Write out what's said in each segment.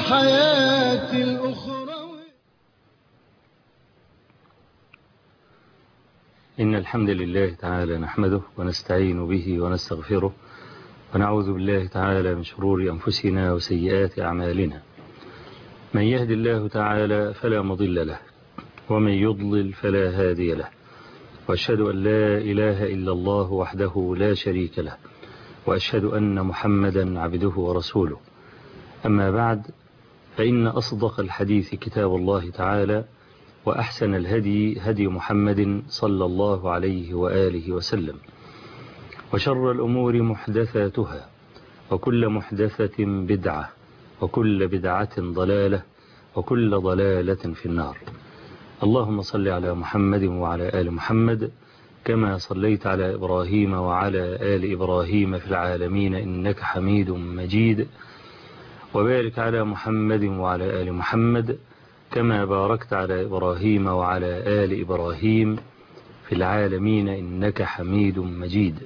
الحياة الأخرى. إن الحمد لله تعالى نحمده ونستعين به ونستغفره ونعوذ بالله تعالى من شرور أنفسنا وسيئات أعمالنا. من يهد الله تعالى فلا مضل له ومن يضلل فلا هادي له، وأشهد أن لا إله إلا الله وحده لا شريك له، وأشهد أن محمدا عبده ورسوله. أما بعد، فإن أصدق الحديث كتاب الله تعالى، وأحسن الهدي هدي محمد صلى الله عليه وآله وسلم، وشر الأمور محدثاتها، وكل محدثة بدعة، وكل بدعة ضلالة، وكل ضلالة في النار. اللهم صل على محمد وعلى آل محمد كما صليت على إبراهيم وعلى آل إبراهيم في العالمين إنك حميد مجيد، وبارك على محمد وعلى آل محمد كما باركت على إبراهيم وعلى آل إبراهيم في العالمين إنك حميد مجيد.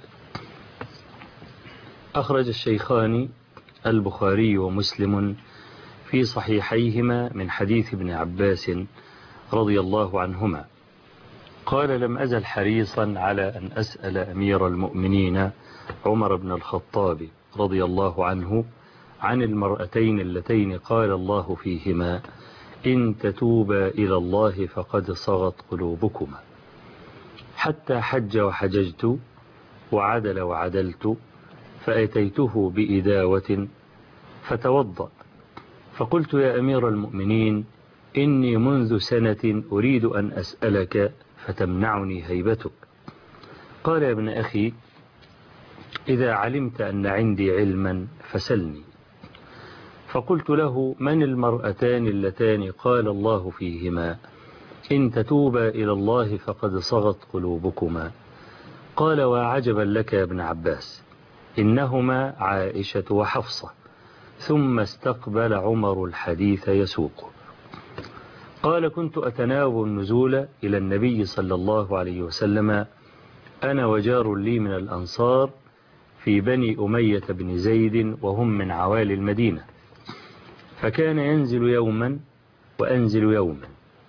أخرج الشيخان البخاري ومسلم في صحيحيهما من حديث ابن عباس رضي الله عنهما قال: لم أزل حريصا على أن أسأل أمير المؤمنين عمر بن الخطاب رضي الله عنه عن المرأتين اللتين قال الله فيهما: إن تتوبا إلى الله فقد صغت قلوبكما، حتى حج وحججت وعدل وعدلت، فأتيته بإداوة فتوضأ، فقلت: يا أمير المؤمنين، إني منذ سنة أريد أن أسألك فتمنعني هيبتك. قال: يا ابن أخي، إذا علمت أن عندي علما فسلني. فقلت له: من المرأتان اللتان قال الله فيهما: إن تتوبا إلى الله فقد صغت قلوبكما؟ قال: وعجبا لك يا ابن عباس، إنهما عائشة وحفصة. ثم استقبل عمر الحديث يسوقه. قال: كنت أتناوب النزول إلى النبي صلى الله عليه وسلم أنا وجار لي من الأنصار في بني أمية بن زيد، وهم من عوالي المدينة، فكان ينزل يوما وأنزل يوما،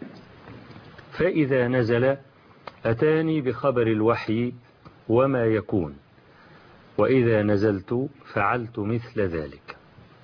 فإذا نزل أتاني بخبر الوحي وما يكون، وإذا نزلت فعلت مثل ذلك.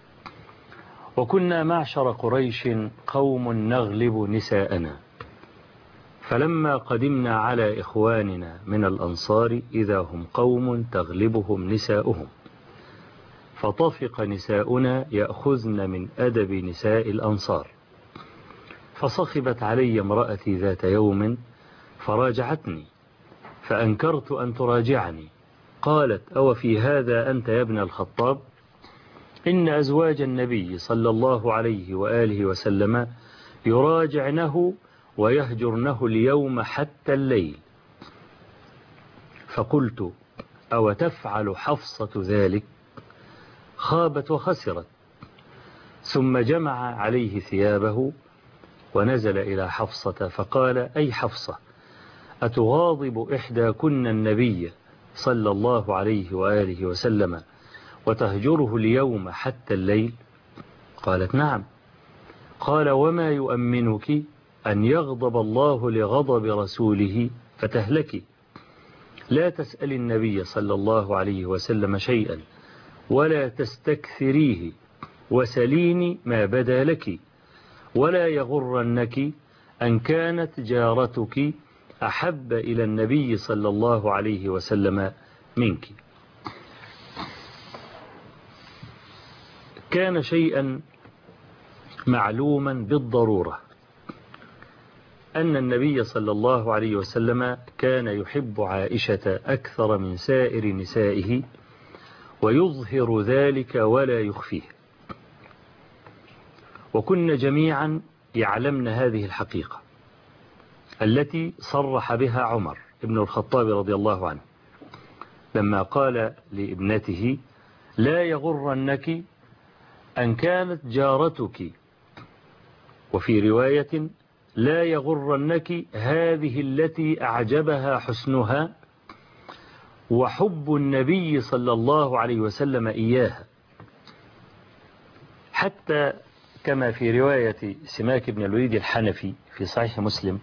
وكنا معشر قريش قوم نغلب نساءنا، فلما قدمنا على إخواننا من الأنصار إذا هم قوم تغلبهم نساؤهم، فطفق نساؤنا يأخذن من أدب نساء الأنصار، فصخبت علي امرأتي ذات يوم فراجعتني، فأنكرت أن تراجعني. قالت: أو في هذا أنت يا ابن الخطاب؟ إن أزواج النبي صلى الله عليه وآله وسلم يراجعنه ويهجرنه اليوم حتى الليل. فقلت: أو تفعل حفصة ذلك؟ خابت وخسرت. ثم جمع عليه ثيابه ونزل إلى حفصة فقال: أي حفصة، أتغاضب إحداكن النبي صلى الله عليه وآله وسلم وتهجره اليوم حتى الليل؟ قالت: نعم. قال: وما يؤمنك أن يغضب الله لغضب رسوله فتهلكي؟ لا تسأل النبي صلى الله عليه وسلم شيئا ولا تستكثريه، وسليني ما بدا لك، ولا يغرنك أن كانت جارتك أحب إلى النبي صلى الله عليه وسلم منك. كان شيئا معلوما بالضرورة أن النبي صلى الله عليه وسلم كان يحب عائشة أكثر من سائر نسائه، ويظهر ذلك ولا يخفيه، وكن جميعا يعلمن هذه الحقيقة التي صرح بها عمر بن الخطاب رضي الله عنه لما قال لابنته: لا يغرنك أن كانت جارتك، وفي رواية: لا يغرنك هذه التي أعجبها حسنها وحب النبي صلى الله عليه وسلم إياها، حتى كما في رواية سماك بن الوليد الحنفي في صحيح مسلم: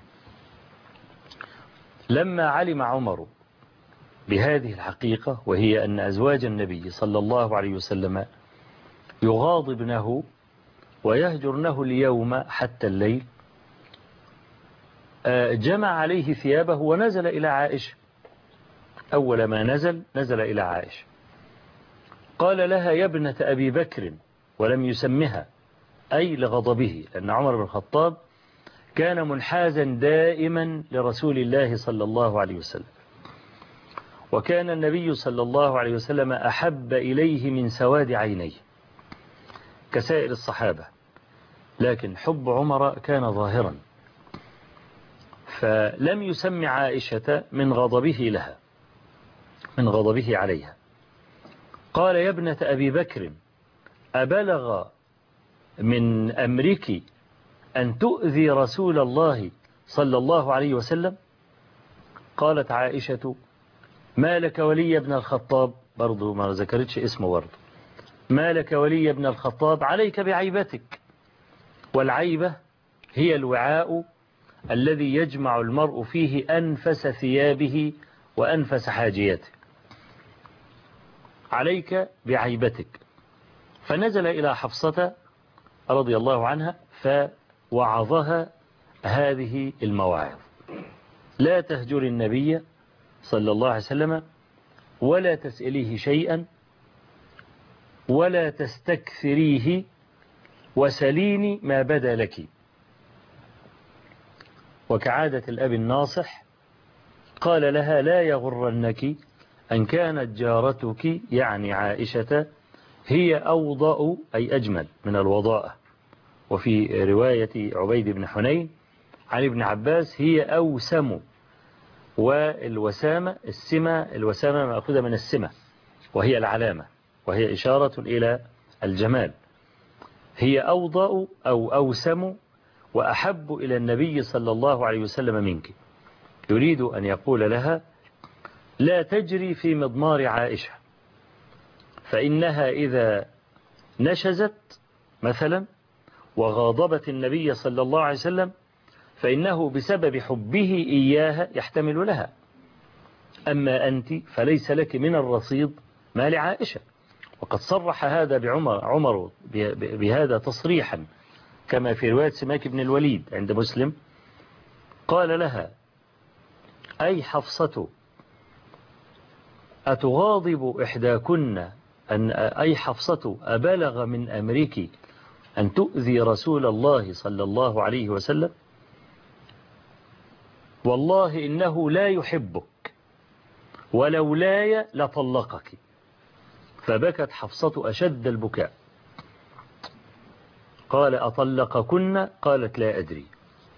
لما علم عمر بهذه الحقيقة، وهي أن أزواج النبي صلى الله عليه وسلم يغاضبنه ويهجرنه اليوم حتى الليل، جمع عليه ثيابه ونزل إلى عائشة. أول ما نزل إلى عائشة، قال لها: يا ابنة أبي بكر، ولم يسمها، أي لغضبه، لأن عمر بن الخطاب كان منحازا دائما لرسول الله صلى الله عليه وسلم، وكان النبي صلى الله عليه وسلم أحب إليه من سواد عينيه كسائر الصحابة، لكن حب عمر كان ظاهرا، فلم يسمع عائشة من غضبه لها، من غضبه عليها. قال: يا ابنة أبي بكر، أبلغ من أمرك أن تؤذي رسول الله صلى الله عليه وسلم؟ قالت عائشة: ما لك ولي ابن الخطاب، برضو ما ذكرتش اسمه، برضو ما لك ولي ابن الخطاب، عليك بعيبتك، والعيبة هي الوعاء الذي يجمع المرء فيه أنفس ثيابه وأنفس حاجيته، عليك بعيبتك. فنزل إلى حفصة رضي الله عنها فوعظها هذه المواعظ: لا تهجر النبي صلى الله عليه وسلم، ولا تسأليه شيئا، ولا تستكثريه، وسليني ما بدا لك. وكعادة الأب الناصح قال لها: لا يغرنك أن كانت جارتك، يعني عائشة، هي أوضأ أي أجمل من الوضاءة. وفي رواية عبيد بن حنين عن ابن عباس: هي أوسم. والوسامة الوسامة مأخوذة من السمة، وهي العلامة، وهي إشارة إلى الجمال. هي أوضأ أو أوسم وأحب إلى النبي صلى الله عليه وسلم منك. يريد أن يقول لها: لا تجري في مضمار عائشة، فإنها إذا نشزت مثلا وغاضبت النبي صلى الله عليه وسلم فإنه بسبب حبه إياها يحتمل لها، أما أنت فليس لك من الرصيد ما لعائشة. وقد صرح هذا عمر بهذا تصريحا، كما في رواية سماك بن الوليد عند مسلم. قال لها: أي حفصة، أتغاضب إحداكن أي حفصة، أبلغ من أمرك أن تؤذي رسول الله صلى الله عليه وسلم؟ والله إنه لا يحبك، ولولاي لطلقك. فبكت حفصة أشد البكاء. قال: أطلقكن؟ قالت: لا أدري.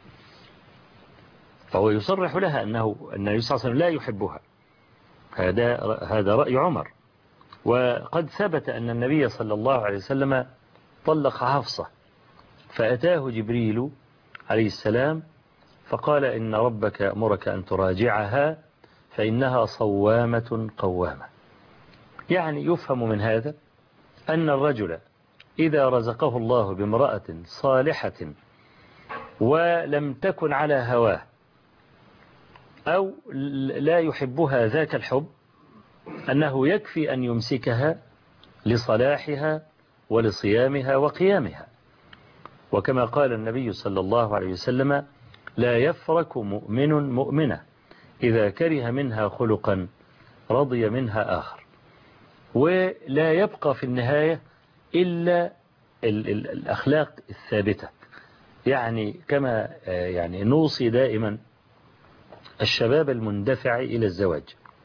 فهو يصرح لها أنه النبي صلى الله عليه وسلم لا يحبها. هذا رأي عمر. وقد ثبت أن النبي صلى الله عليه وسلم طلق حفصة، فأتاه جبريل عليه السلام فقال: إن ربك أمرك أن تراجعها فإنها صوامة قوامة. يعني يفهم من هذا أن الرجل إذا رزقه الله بامرأة صالحة ولم تكن على هواه أو لا يحبها ذاك الحب، أنه يكفي أن يمسكها لصلاحها ولصيامها وقيامها. وكما قال النبي صلى الله عليه وسلم: لا يفرك مؤمن مؤمنة إذا كره منها خلقا رضي منها آخر. ولا يبقى في النهاية إلا الأخلاق الثابتة. يعني كما يعني نوصي دائما الشباب المندفع إلى الزواج.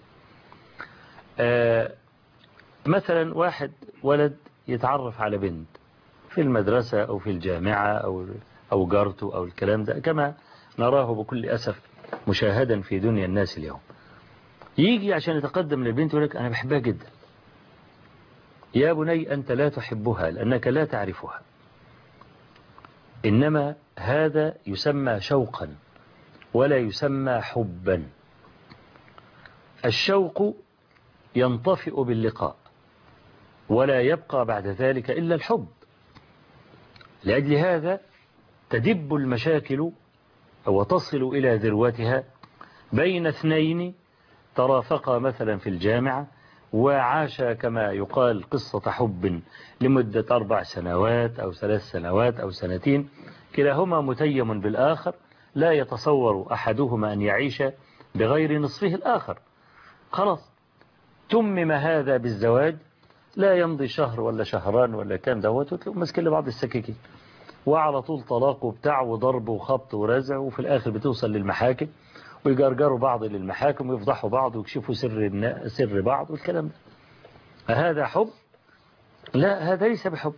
مثلا ولد يتعرف على بنت في المدرسة أو في الجامعة أو جارته أو الكلام ده، كما نراه بكل أسف مشاهدا في دنيا الناس اليوم. يجي عشان يتقدم للبنت يقول لك: أنا بحبها جدا. يا بني، أنت لا تحبها لأنك لا تعرفها، إنما هذا يسمى شوقا ولا يسمى حبا. الشوق ينطفئ باللقاء ولا يبقى بعد ذلك إلا الحب. لأجل هذا تدب المشاكل وتصل إلى ذروتها بين اثنين ترافقا مثلا في الجامعة وعاشا كما يقال قصة حب لمدة 4 سنوات أو 3 سنوات أو 2 سنين، كلاهما متيم بالآخر، لا يتصور أحدهما أن يعيش بغير نصفه الآخر. خلاص تمم هذا بالزواج، لا يمضي شهر ولا شهران ولا كام دوت وتلاقوا ماسكين لبعض السكاكين، وعلى طول طلاق وبتاع وضرب وخبط ورزع، وفي الآخر بتوصل للمحاكم ويجرجروا بعض للمحاكم ويفضحوا بعض ويكشفوا سر بعض والكلام ده. هذا حب؟ لا، هذا ليس بحب.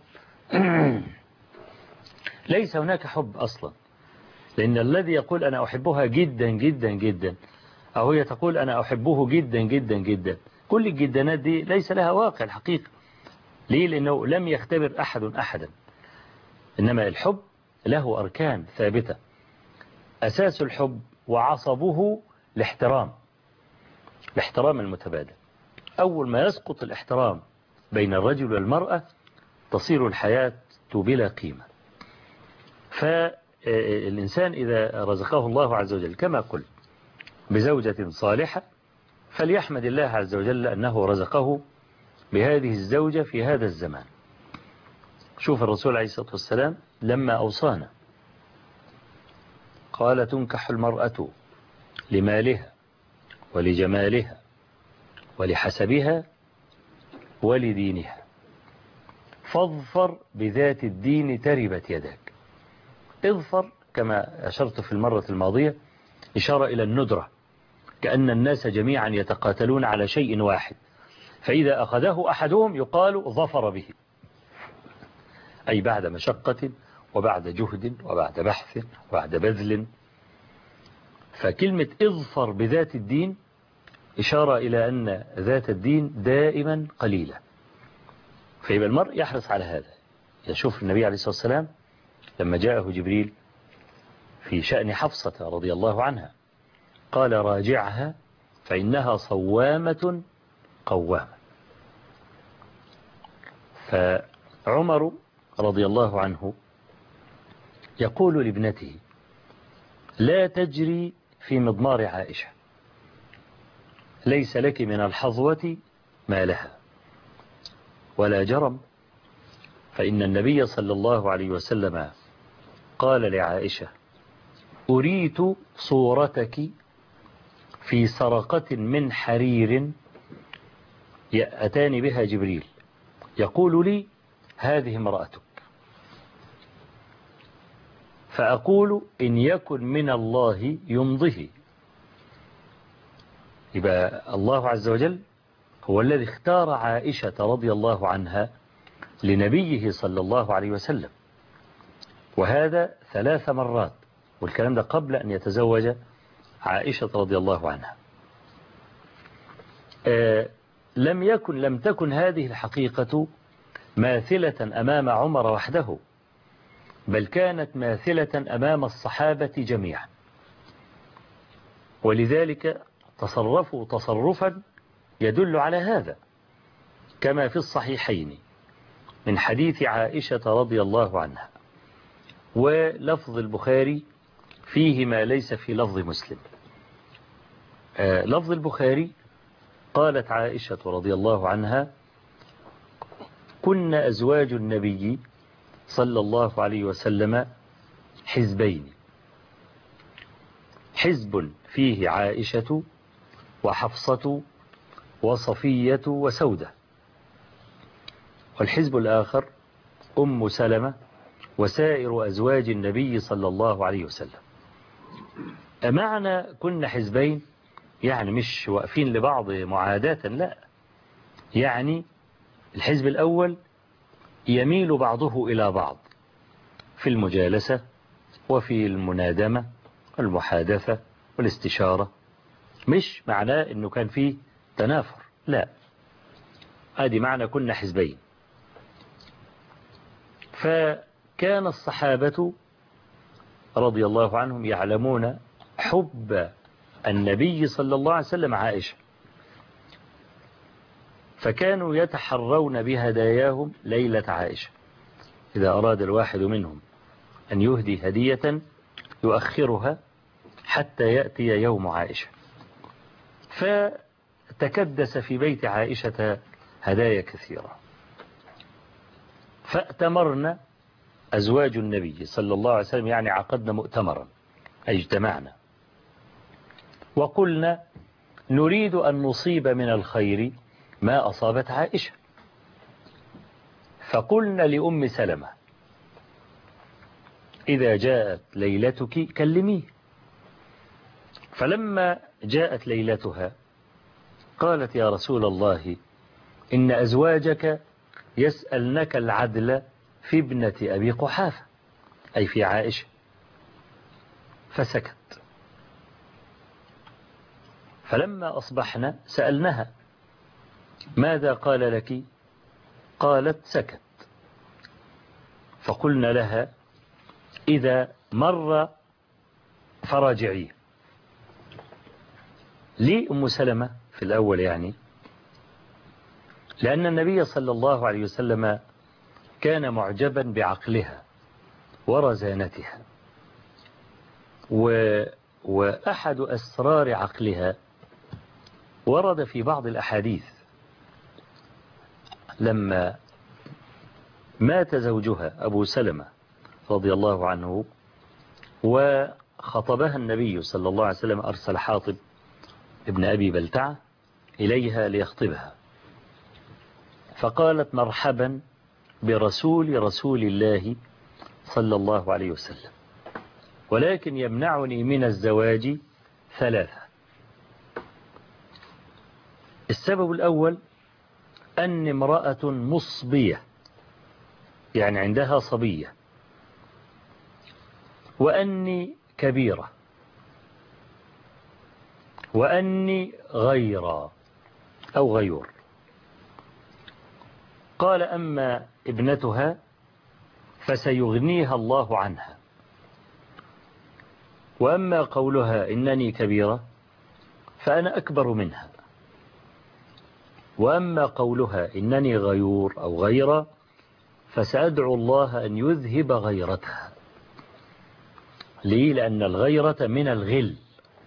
ليس هناك حب أصلا، لأن الذي يقول أنا أحبها جدا جدا جدا، أو هي تقول أنا أحبه جدا جدا جدا، كل الجدانات دي ليس لها واقع الحقيقة. ليه؟ لأنه لم يختبر أحد أحدا. إنما الحب له أركان ثابتة، أساس الحب وعصبه الاحترام المتبادل. أول ما يسقط الاحترام بين الرجل والمرأة تصير الحياة بلا قيمة. فالإنسان إذا رزقه الله عز وجل كما قلت بزوجة صالحة فليحمد الله عز وجل أنه رزقه بهذه الزوجة في هذا الزمان. شوف الرسول عليه الصلاة والسلام لما أوصانا قال تنكح المرأة لمالها ولجمالها ولحسبها ولدينها فاظفر بذات الدين تربت يدك. اظفر كما أشرت في المرة الماضية إشارة إلى الندرة، كأن الناس جميعا يتقاتلون على شيء واحد، فإذا أخذه أحدهم يقال ظفر به، أي بعد مشقة وبعد جهد وبعد بحث وبعد بذل. فكلمة اظفر بذات الدين إشارة إلى أن ذات الدين دائما قليلة، فيبقى المرء يحرص على هذا. يشوف النبي عليه الصلاة والسلام لما جاءه جبريل في شأن حفصة رضي الله عنها قال راجعها فإنها صوامة قوامة. فعمر رضي الله عنه يقول لابنته لا تجري في مضمار عائشة، ليس لك من الحظوة ما لها ولا جرم، فإن النبي صلى الله عليه وسلم قال لعائشة أريت صورتك في سرقة من حرير أتاني بها جبريل يقول لي هذه امرأتك، فأقول إن يكن من الله يمضه. يبقى الله عز وجل هو الذي اختار عائشة رضي الله عنها لنبيه صلى الله عليه وسلم، وهذا 3 مرات، والكلام ده قبل أن يتزوج عائشة رضي الله عنها. لم تكن هذه الحقيقة ماثلة أمام عمر وحده، بل كانت ماثلة أمام الصحابة جميعا، ولذلك تصرفوا تصرفا يدل على هذا، كما في الصحيحين من حديث عائشة رضي الله عنها، ولفظ البخاري فيه ما ليس في لفظ مسلم. لفظ البخاري قالت عائشة رضي الله عنها كنا أزواج النبي صلى الله عليه وسلم حزبين، حزب فيه عائشة وحفصة وصفية وسودة، والحزب الآخر أم سلمة وسائر أزواج النبي صلى الله عليه وسلم. معنى كنا حزبين يعني مش واقفين لبعض معاداة، لا، يعني الحزب الأول يميل بعضه إلى بعض في المجالسة وفي المنادمة والمحادثة والاستشارة، مش معناه أنه كان فيه تنافر، لا، هذه معنى كنا حزبين. فكان الصحابة رضي الله عنهم يعلمون حب النبي صلى الله عليه وسلم عائشة، فكانوا يتحرون بهداياهم ليلة عائشة، إذا أراد الواحد منهم أن يهدي هدية يؤخرها حتى يأتي يوم عائشة، فتكدس في بيت عائشة هدايا كثيرة. فأتمرنا أزواج النبي صلى الله عليه وسلم، يعني عقدنا مؤتمرا، أي اجتمعنا وقلنا نريد أن نصيب من الخير ما أصابت عائشة. فقلنا لأم سلمة إذا جاءت ليلتك كلميه. فلما جاءت ليلتها قالت يا رسول الله إن أزواجك يسألنك العدل في ابنة أبي قحافة، أي في عائشة. فسكت. فلما أصبحنا سألناها ماذا قال لك؟ قالت سكت. فقلنا لها إذا مر فراجعيه. ليه أم سلمة في الأول؟ يعني لأن النبي صلى الله عليه وسلم كان معجبا بعقلها ورزانتها، وأحد أسرار عقلها ورد في بعض الأحاديث. لما مات زوجها أبو سلمة رضي الله عنه وخطبها النبي صلى الله عليه وسلم، أرسل حاطب ابن أبي بلتعة إليها ليخطبها، فقالت مرحبا برسول الله صلى الله عليه وسلم، ولكن يمنعني من الزواج ثلاثة. السبب الأول أن امرأة مصبية، يعني عندها صبية، وأني كبيرة، وأني غيرا أو غيور. قال أما ابنتها فسيغنيها الله عنها، وأما قولها إنني كبيرة فأنا أكبر منها، وأما قولها إنني غيور أو غيرة فسأدعو الله أن يذهب غيرتها. ليه؟ لأن الغيرة من الغل.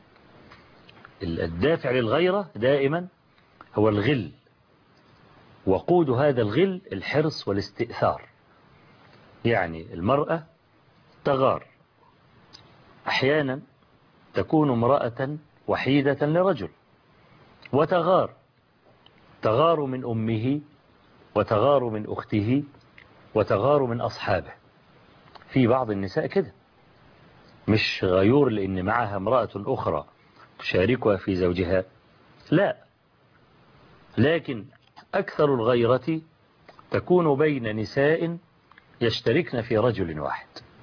الدافع للغيرة دائما هو الغل، وقود هذا الغل الحرص والاستئثار. يعني المرأة تغار، أحيانا تكون امرأة وحيدة لرجل وتغار من أمه، وتغار من أخته، وتغار من أصحابه. في بعض النساء كده، مش غيور لأن معها امرأة أخرى تشاركها في زوجها، لا، لكن أكثر الغيرة تكون بين نساء يشتركن في رجل واحد.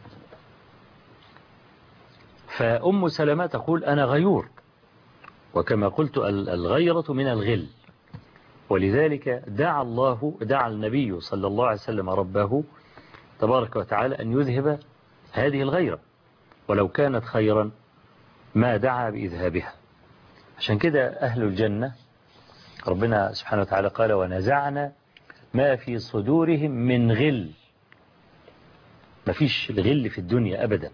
فأم سلمة تقول أنا غيور، وكما قلت الغيرة من الغل، ولذلك دعا النبي صلى الله عليه وسلم ربه تبارك وتعالى أن يذهب هذه الغيرة، ولو كانت خيرا ما دعا بإذهابها. عشان كده أهل الجنة ربنا سبحانه وتعالى قال ونزعنا ما في صدورهم من غل. ما فيش الغل في الدنيا أبدا،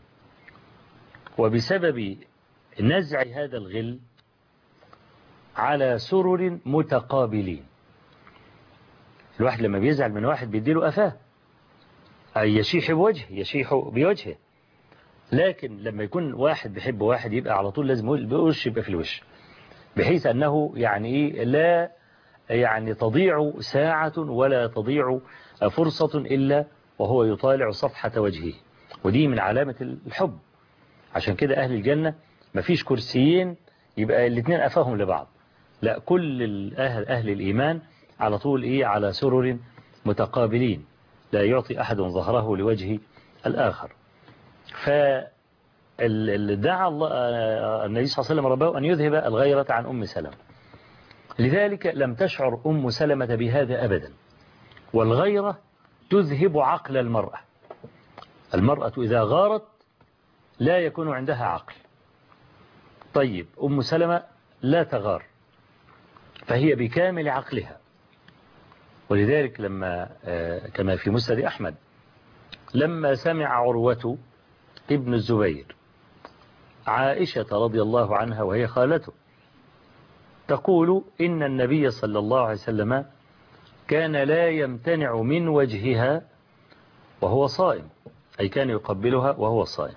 وبسبب نزع هذا الغل على سرر متقابلين. الواحد لما بيزعل من واحد بيديله أفاه، أي يشيح بوجهه، لكن لما يكون واحد بيحب واحد يبقى على طول لازم الوش يبقى في الوش، بحيث أنه يعني لا يعني تضيع ساعة ولا تضيع فرصة إلا وهو يطالع صفحة وجهه، ودي من علامة الحب. عشان كده أهل الجنة مفيش كرسيين يبقى الاثنين أفاهم لبعض، لا، كل أهل الإيمان على طول على سرر متقابلين، لا يعطي أحد ظهره لوجه الآخر. فدعا الله النبي صلى الله عليه وسلم ربه أن يذهب الغيرة عن أم سلمة. لذلك لم تشعر أم سلمة بهذا أبدا. والغيرة تذهب عقل المرأة. المرأة إذا غارت لا يكون عندها عقل. طيب أم سلمة لا تغار، فهي بكامل عقلها. ولذلك لما كما في مسند أحمد لما سمع عروة ابن الزبير عائشة رضي الله عنها وهي خالته تقول إن النبي صلى الله عليه وسلم كان لا يمتنع من وجهها وهو صائم، أي كان يقبلها وهو صائم.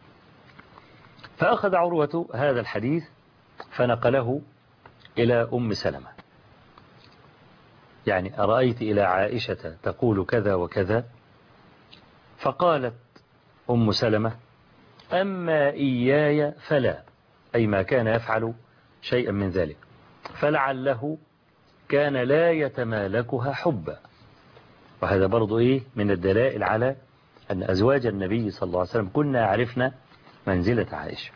فأخذ عروة هذا الحديث فنقله إلى أم سلمة، يعني أرأيت إلى عائشة تقول كذا وكذا، فقالت أم سلمة أما إياي فلا، أي ما كان يفعل شيئا من ذلك، فلعله كان لا يتمالكها حبا. وهذا برضو من الدلائل على أن أزواج النبي صلى الله عليه وسلم كنا عرفنا منزلة عائشة.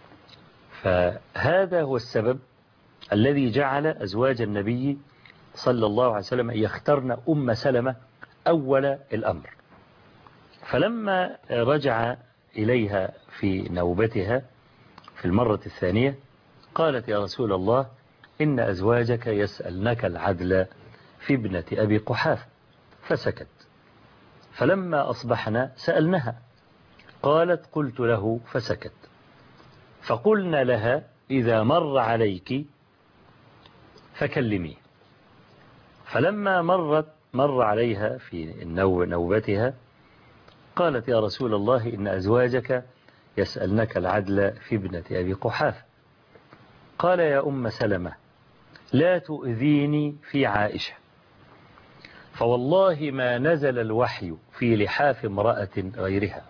فهذا هو السبب الذي جعل أزواج النبي صلى الله عليه وسلم يخترن أم سلمة أول الأمر. فلما رجع إليها في نوبتها في المرة الثانية قالت يا رسول الله إن أزواجك يسألنك العدل في ابنة أبي قحافة، فسكت. فلما أصبحنا سألنها قالت قلت له فسكت. فقلنا لها إذا مر عليك فكلميه. فلما مر عليها في نوبتها قالت يا رسول الله إن أزواجك يسألنك العدل في ابنة أبي قحافة. قال يا أم سلمة لا تؤذيني في عائشة، فوالله ما نزل الوحي في لحاف امرأة غيرها.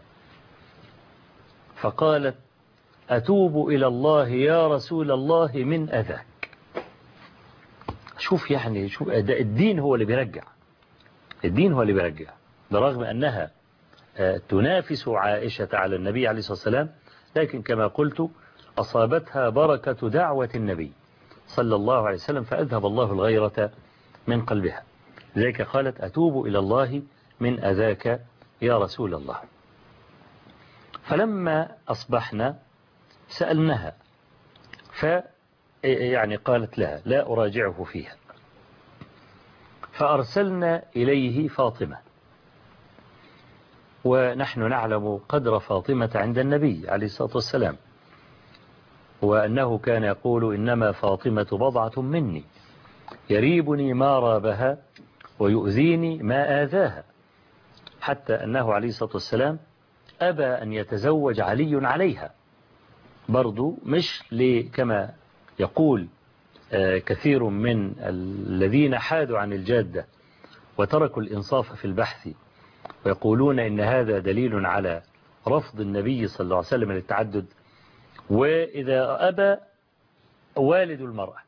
فقالت أتوب إلى الله يا رسول الله من أذاك. شوف الدين هو اللي بيرجع، الدين هو اللي بيرجع، برغم أنها تنافس عائشة على النبي عليه الصلاة والسلام، لكن كما قلت أصابتها بركة دعوة النبي صلى الله عليه وسلم فأذهب الله الغيرة من قلبها. لذلك قالت أتوب إلى الله من أذاك يا رسول الله. فلما أصبحنا سألناها يعني قالت لها لا أراجعه فيها. فأرسلنا إليه فاطمة، ونحن نعلم قدر فاطمة عند النبي عليه الصلاة والسلام، وأنه كان يقول إنما فاطمة بضعة مني يريبني ما رابها ويؤذيني ما آذاها، حتى أنه عليه الصلاة والسلام أبى أن يتزوج علي عليها، برضو مش كما يقول كثير من الذين حادوا عن الجادة وتركوا الإنصاف في البحث ويقولون إن هذا دليل على رفض النبي صلى الله عليه وسلم للتعدد. وإذا أبى والد المرأة،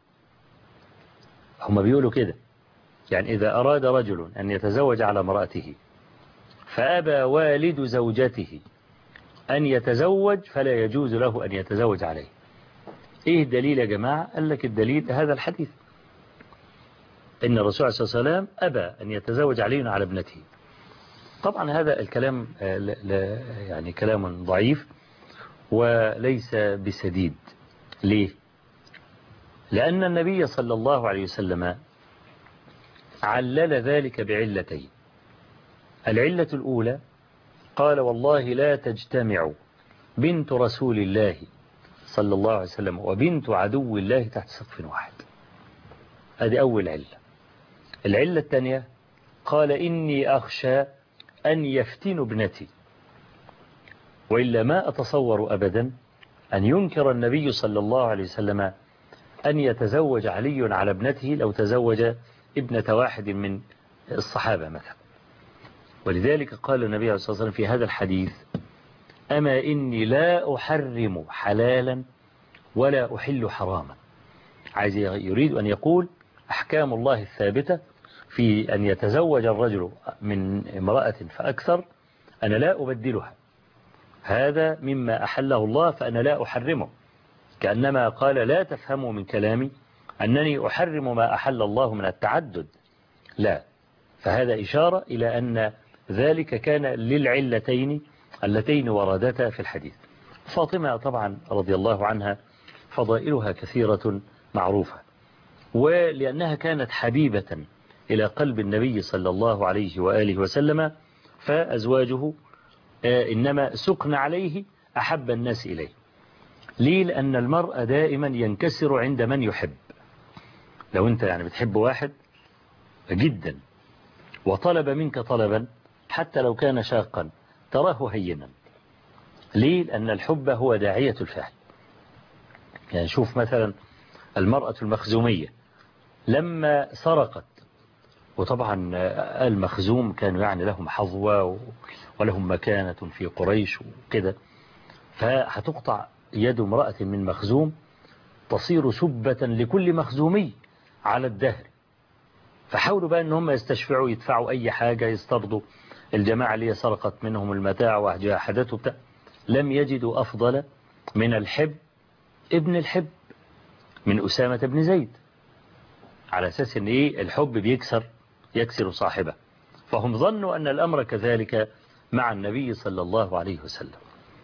هم بيقولوا كده، يعني إذا أراد رجل أن يتزوج على امرأته فأبى والد زوجته أن يتزوج فلا يجوز له أن يتزوج عليه. إيه الدليل يا جماعة؟ قال لك الدليل هذا الحديث، إن الرسول صلى الله عليه وسلم أبى أن يتزوج علي على ابنته. طبعا هذا الكلام يعني كلام ضعيف وليس بسديد. ليه؟ لأن النبي صلى الله عليه وسلم علل ذلك بعلتين. العلة الأولى قال والله لا تجتمع بنت رسول الله صلى الله عليه وسلم وبنت عدو الله تحت سقف واحد. هذه أول علة. العلة الثانية قال إني أخشى أن يفتن ابنتي، وإلا ما أتصور أبدا أن ينكر النبي صلى الله عليه وسلم أن يتزوج علي على ابنته لو تزوج ابنة واحد من الصحابة مثلا. ولذلك قال النبي عليه الصلاة والسلام في هذا الحديث أما إني لا أحرم حلالا ولا أحل حراما. عايز يريد أن يقول أحكام الله الثابتة في أن يتزوج الرجل من امرأة فأكثر أنا لا أبدلها، هذا مما أحله الله فأنا لا أحرمه، كأنما قال لا تفهموا من كلامي أنني أحرم ما أحل الله من التعدد، لا. فهذا إشارة إلى أن ذلك كان للعلتين اللتين وردتا في الحديث. فاطمة طبعا رضي الله عنها فضائلها كثيرة معروفة، ولأنها كانت حبيبة إلى قلب النبي صلى الله عليه وآله وسلم فأزواجه إنما سكن عليه أحب الناس إليه. ليه؟ لأن المرء دائما ينكسر عند من يحب. لو أنت يعني بتحب واحد جدا وطلب منك طلبا حتى لو كان شاقا تراه هينا. ليه؟ لأن الحب هو داعية الفعل. يعني شوف مثلا المرأة المخزومية لما سرقت، وطبعا المخزوم كانوا يعني لهم حظوة ولهم مكانة في قريش وكده، فهتقطع يد امرأة من مخزوم تصير سبة لكل مخزومي على الدهر. فحاولوا بقى ان هم يستشفعوا يدفعوا اي حاجة يسترضوا الجماعة اللي سرقت منهم المتاع وجاحدته بتاع. لم يجدوا افضل من الحب ابن الحب من أسامة بن زيد، على أساس ان ايه الحب يكسر صاحبه. فهم ظنوا أن الأمر كذلك مع النبي صلى الله عليه وسلم.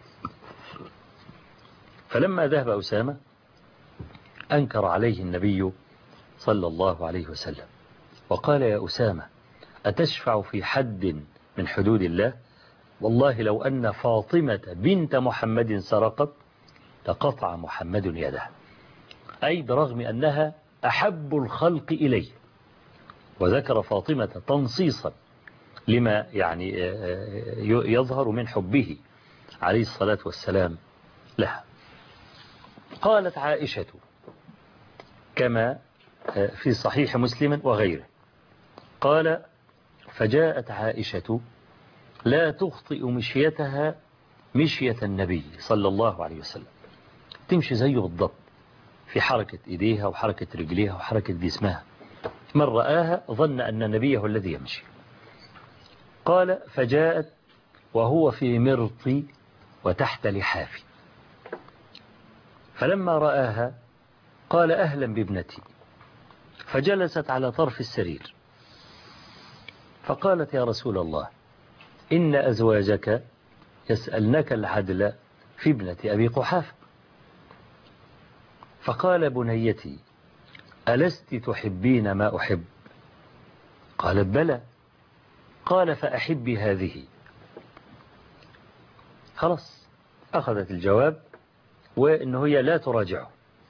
فلما ذهب أسامة أنكر عليه النبي صلى الله عليه وسلم وقال: يا أسامة أتشفع في حد من حدود الله؟ والله لو أن فاطمة بنت محمد سرقت لقطع محمد يده. أي برغم أنها أحب الخلق إليه، وذكر فاطمة تنصيصا لما يعني يظهر من حبه عليه الصلاة والسلام لها. قالت عائشة كما في صحيح مسلم وغيره، قال: فجاءت عائشة لا تخطئ مشيتها مشية النبي صلى الله عليه وسلم، تمشي زيه بالضبط في حركة إيديها وحركة رجليها وحركة جسمها. من رآها ظن أن النبي هو الذي يمشي. قال: فجاءت وهو في مرطي وتحت لحافي، فلما رآها قال: أهلا بابنتي، فجلست على طرف السرير فقالت: يا رسول الله إن أزواجك يسألنك العدل في ابنة أبي قحافة. فقال: بنيتي ألست تحبين ما أحب؟ قالت: بلى. قال: فأحبي هذه. خلاص أخذت الجواب وإنه هي لا تراجعه.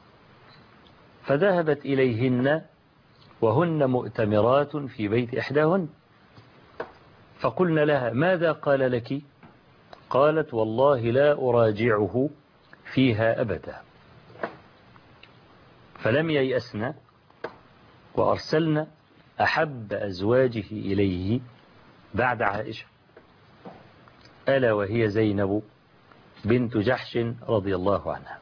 فذهبت إليهن وهن مؤتمرات في بيت إحداهن، فقلنا لها: ماذا قال لك؟ قالت: والله لا أراجعه فيها أبدا. فلم ييأسن وأرسلن أحب أزواجه إليه بعد عائشة، ألا وهي زينب بنت جحش رضي الله عنها.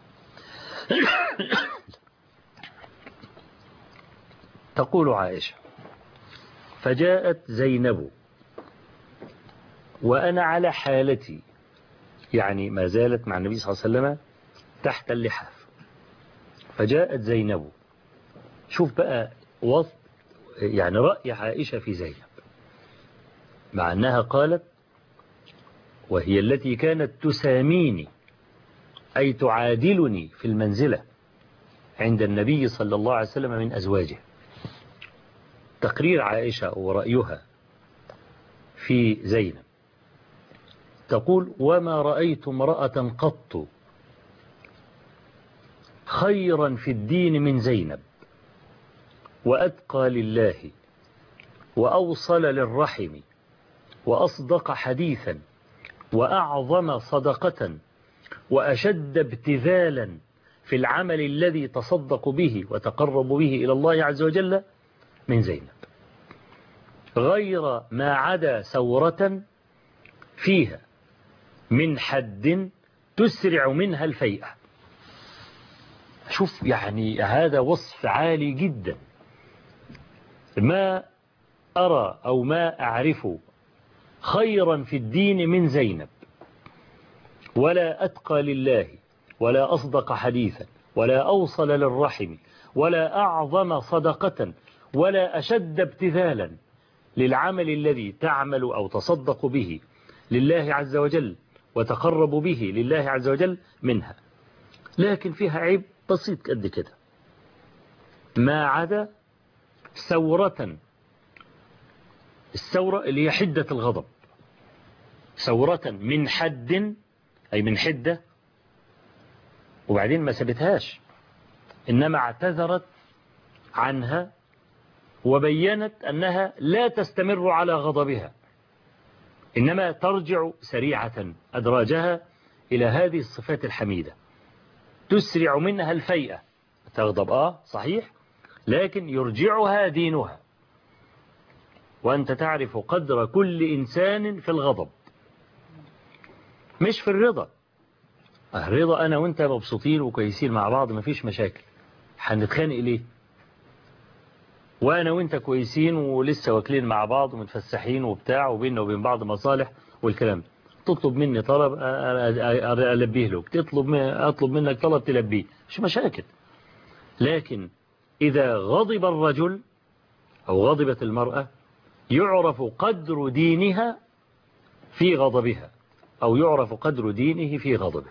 تقول عائشة: فجاءت زينب وأنا على حالتي، يعني ما زالت مع النبي صلى الله عليه وسلم تحت اللحاف. فجاءت زينب، شوف بقى وصف يعني رأي عائشة في زينب، مع أنها قالت: وهي التي كانت تساميني أي تعادلني في المنزلة عند النبي صلى الله عليه وسلم من أزواجه. تقرير عائشة ورأيها في زينب، تقول: وما رأيت امرأة قط خيرا في الدين من زينب، وأتقى لله، وأوصل للرحم، وأصدق حديثا، وأعظم صدقة، وأشد ابتذالا في العمل الذي تصدق به وتقرب به إلى الله عز وجل من زينب، غير ما عدا ثورة فيها من حد تسرع منها الفيئة. شوف يعني هذا وصف عالي جدا. ما أرى أو ما أعرف خيرا في الدين من زينب، ولا أتقى لله، ولا أصدق حديثا، ولا أوصل للرحم، ولا أعظم صدقة، ولا أشد ابتذالا للعمل الذي تعمل أو تصدق به لله عز وجل وتقرب به لله عز وجل منها. لكن فيها عيب بسيط قد كده، ما عدا ثورة، الثورة اللي هي حدة الغضب، ثورة من حد أي من حدة، وبعدين ما سبتهاش، إنما اعتذرت عنها وبينت أنها لا تستمر على غضبها، إنما ترجع سريعة أدراجها إلى هذه الصفات الحميدة، تسرع منها الفيئة، تغضب صحيح، لكن يرجعها دينها. وأنت تعرف قدر كل إنسان في الغضب مش في الرضا. الرضا أنا وأنت مبسوطين وكويسين مع بعض مفيش مشاكل، هنتخانق ليه؟ وأنا وأنت كويسين ولسه واكلين مع بعض ومتفسحين وبتاع وبيننا وبين بعض مصالح والكلام، تطلب مني طلب ألبيه لك، أطلب منك طلب تلبيه، مش مشاكل. لكن إذا غضب الرجل أو غضبت المرأة يعرف قدر دينها في غضبها، أو يعرف قدر دينه في غضبه.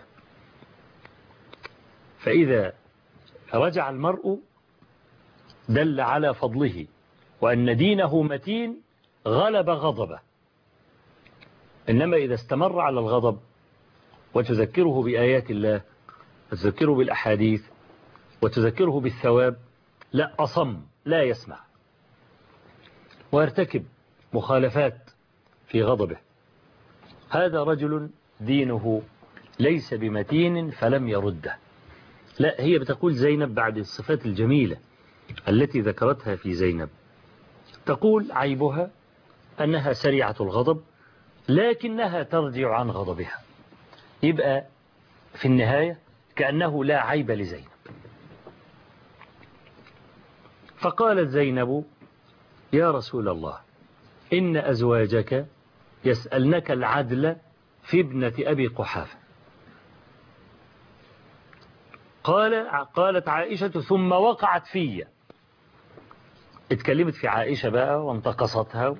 فإذا رجع المرء دل على فضله وأن دينه متين غلب غضبه. إنما إذا استمر على الغضب وتذكره بآيات الله وتذكره بالأحاديث وتذكره بالثواب، لا، أصم لا يسمع ويرتكب مخالفات في غضبه. هذا رجل دينه ليس بمتين فلم يرده. لا، هي بتقول زينب بعد الصفات الجميلة التي ذكرتها في زينب، تقول عيبها أنها سريعة الغضب لكنها ترجع عن غضبها. يبقى في النهاية كأنه لا عيب لزينب. فقالت زينب: يا رسول الله، إن أزواجك يسألنك العدل في ابنة أبي قحافة. قالت عائشة: ثم وقعت في، اتكلمت في عائشة بقى وانتقصتها.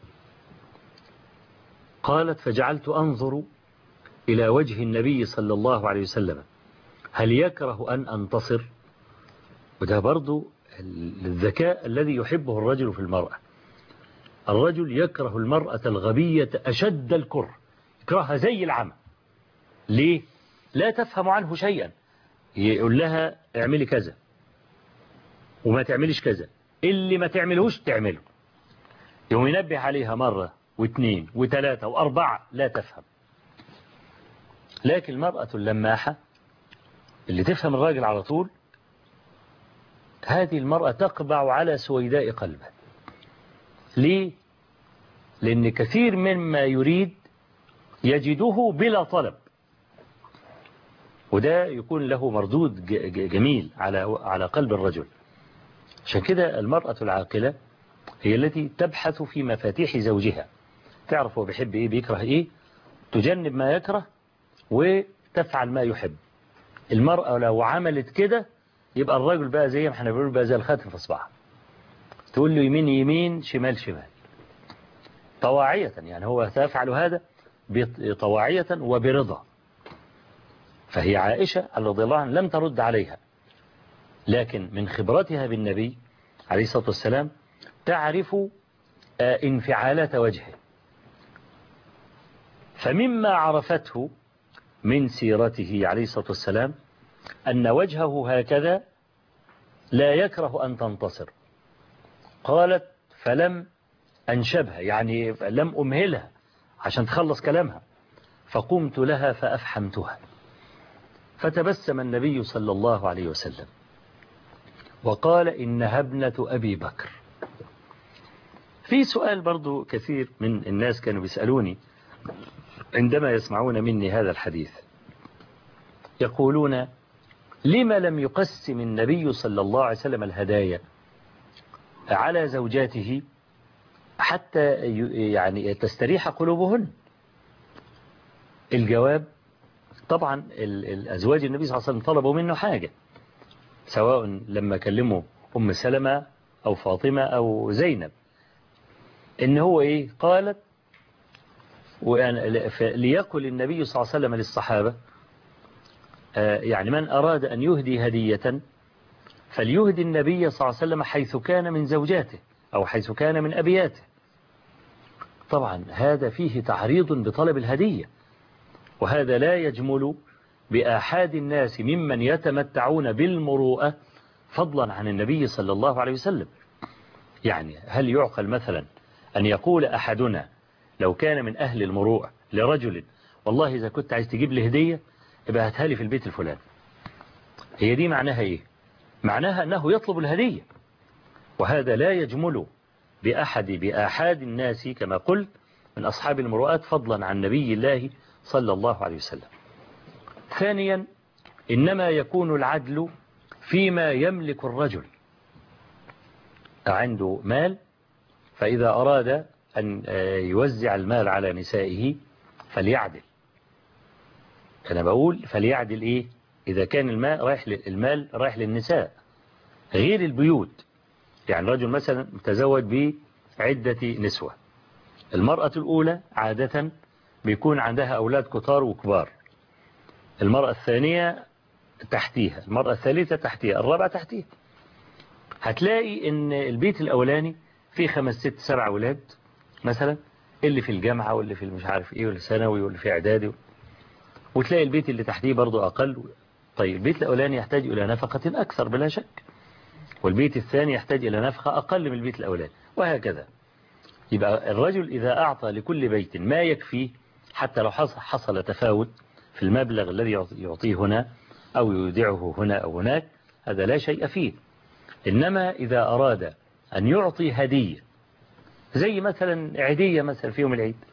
قالت: فجعلت أنظر إلى وجه النبي صلى الله عليه وسلم هل يكره أن أنتصر. وده برضو الذكاء الذي يحبه الرجل في المرأة. الرجل يكره المرأة الغبية أشد الكره، يكرهها زي العمى. ليه؟ لا تفهم عنه شيئا، يقول لها اعملي كذا وما تعمليش كذا، اللي ما تعملهوش تعمله، يوم ينبه عليها مرة واثنين وثلاثة وأربعة لا تفهم. لكن المرأة اللماحة اللي تفهم الراجل على طول، هذه المرأة تقبع على سويداء قلبه. ليه؟ لأن كثير مما يريد يجده بلا طلب، وده يكون له مردود جميل على قلب الرجل. عشان كده المرأة العاقلة هي التي تبحث في مفاتيح زوجها، تعرف هو بيحب إيه بيكره إيه، تجنب ما يكره وتفعل ما يحب. المرأة لو عملت كده يبقى الرجل بقى زي ما احنا بنقول بقى زي الخاتم في صباعها، تقول له يمين يمين شمال شمال طواعية. يعني هو تفعل هذا طواعية وبرضا. فهي عائشة رضي الله عنها لم ترد عليها، لكن من خبرتها بالنبي عليه الصلاة والسلام تعرف انفعالات وجهه. فمما عرفته من سيرته عليه الصلاة والسلام أن وجهه هكذا لا يكره أن تنتصر. قالت: فلم أنشبها، يعني لم أمهلها عشان تخلص كلامها، فقمت لها فأفحمتها. فتبسم النبي صلى الله عليه وسلم وقال: إنها ابنة أبي بكر. في سؤال برضو كثير من الناس كانوا بيسألوني عندما يسمعون مني هذا الحديث، يقولون: لما لم يقسم النبي صلى الله عليه وسلم الهدايا على زوجاته حتى يعني تستريح قلوبهن؟ الجواب: طبعا الأزواج النبي صلى الله عليه وسلم طلبوا منه حاجة، سواء لما كلموا أم سلمة أو فاطمة أو زينب، إن هو إيه؟ قالت: ليقل النبي صلى الله عليه وسلم للصحابة يعني من أراد أن يهدي هدية فليهدي النبي صلى الله عليه وسلم حيث كان من زوجاته أو حيث كان من أبياته. طبعا هذا فيه تعريض بطلب الهدية، وهذا لا يجمل بآحاد الناس ممن يتمتعون بالمروءة فضلا عن النبي صلى الله عليه وسلم. يعني هل يعقل مثلا أن يقول أحدنا لو كان من أهل المروءة لرجل والله إذا كنت عايز تجيب لي هدية يبقى هاتها لي في البيت الفلاني؟ هي دي معناها إيه؟ معناها أنه يطلب الهدية، وهذا لا يجمل بآحاد الناس كما قلت من أصحاب المروءات فضلا عن نبي الله صلى الله عليه وسلم. ثانيا، إنما يكون العدل فيما يملك الرجل. عنده مال، فإذا أراد أن يوزع المال على نسائه فليعدل. أنا بقول فليعدل إيه؟ إذا كان المال رايح للنساء غير البيوت. يعني رجل مثلا متزوج بعدة نسوة، المرأة الأولى عادة بيكون عندها أولاد كتار وكبار، المرأة الثانية تحتيها، المرأة الثالثة تحتيها، الرابعة تحتيها. هتلاقي ان البيت الأولاني فيه 5 6 7 أولاد مثلا، اللي في الجامعة واللي في مش عارف ايه واللي ثانوي واللي في اعدادي، وتلاقي البيت اللي تحتيه برضو أقل. طيب البيت الأولاني يحتاج إلى نفقة أكثر بلا شك، والبيت الثاني يحتاج إلى نفقة أقل من البيت الأولاني، وهكذا. يبقى الرجل إذا أعطى لكل بيت ما يكفيه، حتى لو حصل تفاوت في المبلغ الذي يعطيه هنا أو يودعه هنا أو هناك، هذا لا شيء فيه. إنما إذا أراد أن يعطي هدية زي مثلا عيدية مثلا في يوم العيد،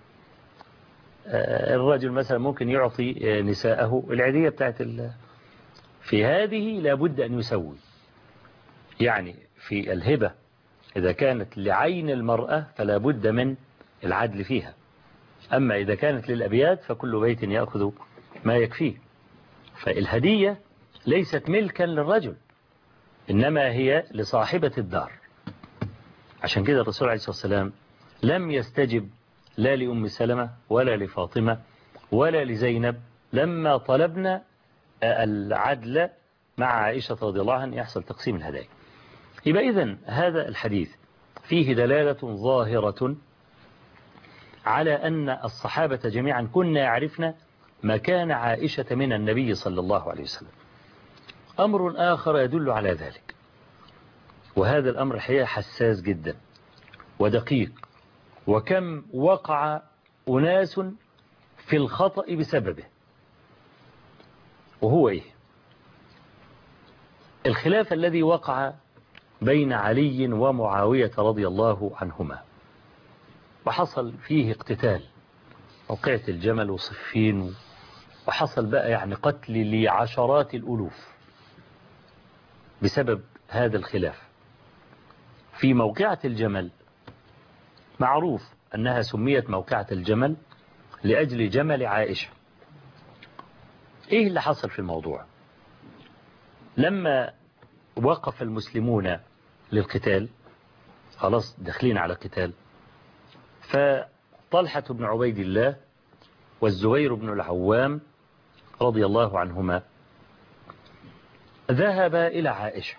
الرجل مثلا ممكن يعطي نساءه العيدية بتاعت في هذه لابد أن يسوي. يعني في الهبة إذا كانت لعين المرأة فلا بد من العدل فيها، أما إذا كانت للأبيات فكل بيت يأخذ ما يكفيه. فالهدية ليست ملكا للرجل، إنما هي لصاحبة الدار. عشان كده الرسول عليه الصلاة والسلام لم يستجب لا لأم سلمة ولا لفاطمة ولا لزينب لما طلبنا العدل مع عائشة رضي الله عنها يحصل تقسيم الهدايا. يبقى إذن هذا الحديث فيه دلالة ظاهرة على أن الصحابة جميعا كنا يعرفن مكان عائشة من النبي صلى الله عليه وسلم. أمر آخر يدل على ذلك، وهذا الأمر حقيقة حساس جدا ودقيق، وكم وقع أناس في الخطأ بسببه، وهو إيه؟ الخلاف الذي وقع بين علي ومعاوية رضي الله عنهما، وحصل فيه اقتتال، موقعة الجمل وصفين، وحصل بقى يعني قتل لعشرات الألوف بسبب هذا الخلاف. في موقعة الجمل معروف أنها سميت موقعة الجمل لأجل جمل عائشة. إيه اللي حصل في الموضوع؟ لما وقف المسلمون للقتال، خلاص داخلين على قتال، فطلحة بن عبيد الله والزبير بن العوام رضي الله عنهما ذهبا إلى عائشة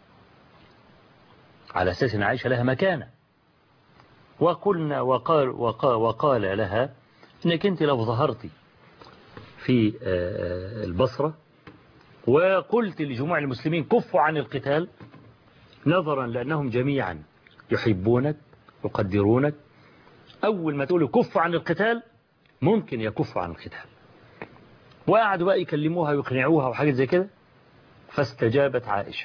على أساس أن عائشة لها مكانة، وقلنا وقال لها إنك أنت لو ظهرتي في البصرة وقلت لجموع المسلمين كفوا عن القتال، نظرا لأنهم جميعا يحبونك يقدرونك، أول ما تقولوا كفوا عن القتال ممكن يكفوا عن القتال. وقعدوا بقى يكلموها ويقنعوها وحاجات زي كده، فاستجابت عائشة.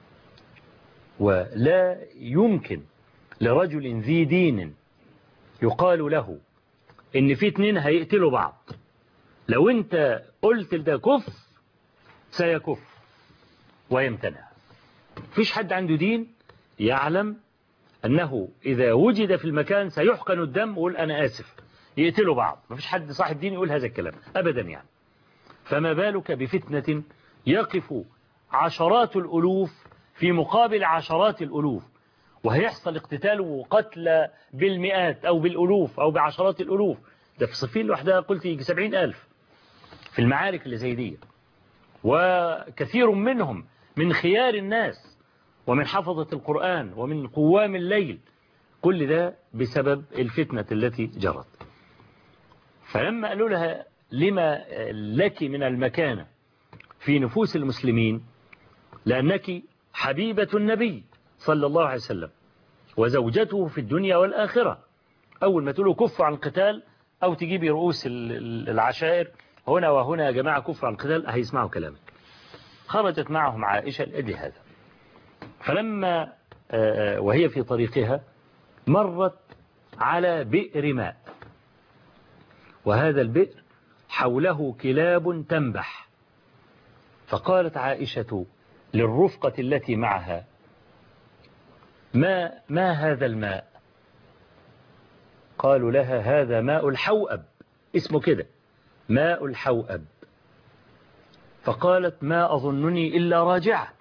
ولا يمكن لرجل ذي دين يقال له إن في 2 هيقتلوا بعض، لو أنت قلت لده كف سيكف ويمتنع. فيش حد عنده دين يعلم أنه إذا وجد في المكان سيحقن الدم ويقول أنا آسف، يقتلوا بعض. ما فيش حد صاحب دين يقول هذا الكلام أبدا يعني. فما بالك بفتنة يقف عشرات الألوف في مقابل عشرات الألوف، وهيحصل اقتتال وقتل بالمئات أو بالألوف أو بعشرات الألوف. ده في صفين لوحدها قلت يجي 70,000 في المعارك اللي زي دي، وكثير منهم من خيار الناس ومن حفظة القرآن ومن قوام الليل كل ده بسبب الفتنة التي جرت. فلما قالوا لها لما لك من المكانة في نفوس المسلمين، لأنك حبيبة النبي صلى الله عليه وسلم وزوجته في الدنيا والآخرة. أول ما تقولوا كفوا عن القتال أو تجيبي رؤوس العشائر هنا وهنا يا جماعة كفوا عن القتال، هيسمعوا كلامك. خرجت معهم عائشة لأجل هذا. فلما وهي في طريقها مرت على بئر ماء، وهذا البئر حوله كلاب تنبح. فقالت عائشة للرفقة التي معها: ما هذا الماء؟ قالوا لها: هذا ماء الحوأب، اسمه كده ماء الحوأب. فقالت: ما أظنني إلا راجعة،